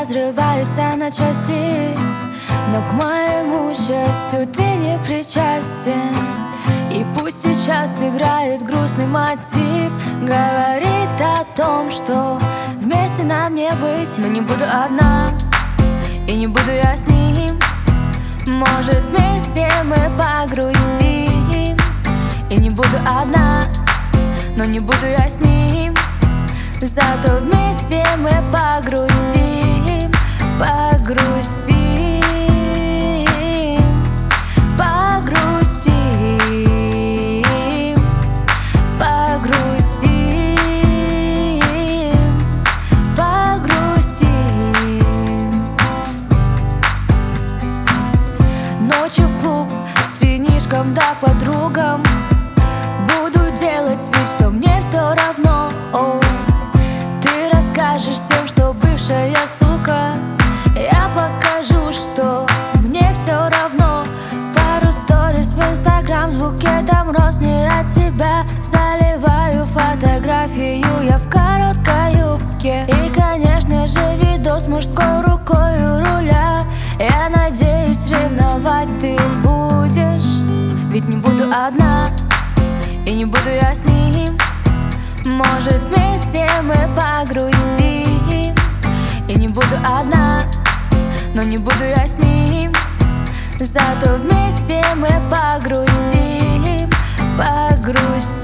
разрывается на части, но к моему счастью ты не причастен. И пусть сейчас играет грустный мотив, говорит о том, что вместе нам не быть. Но не буду одна, и не буду я с ним. Может, вместе мы погрустим. И не буду одна, но не буду я с ним. Зато вместе мы погрустим, погрустим, погрустим, погрустим, погрустим. Ночью в клуб с винишком да подругам. Буду делать вид, что мне все равно. Ты расскажешь всем, что бывшая сука. Я покажу, что мне все равно. Пару сторис в Инстаграм с букетом роз не от тебя. Заливаю фотографию я в короткой юбке. И, конечно же, видос мужской рукой у руля. Я надеюсь, ревновать ты будешь. Ведь не буду одна, и не буду я с ним. Может, вместе мы погрустим. И не буду одна, но не буду я с ним. Зато вместе мы погрустим, погрустим.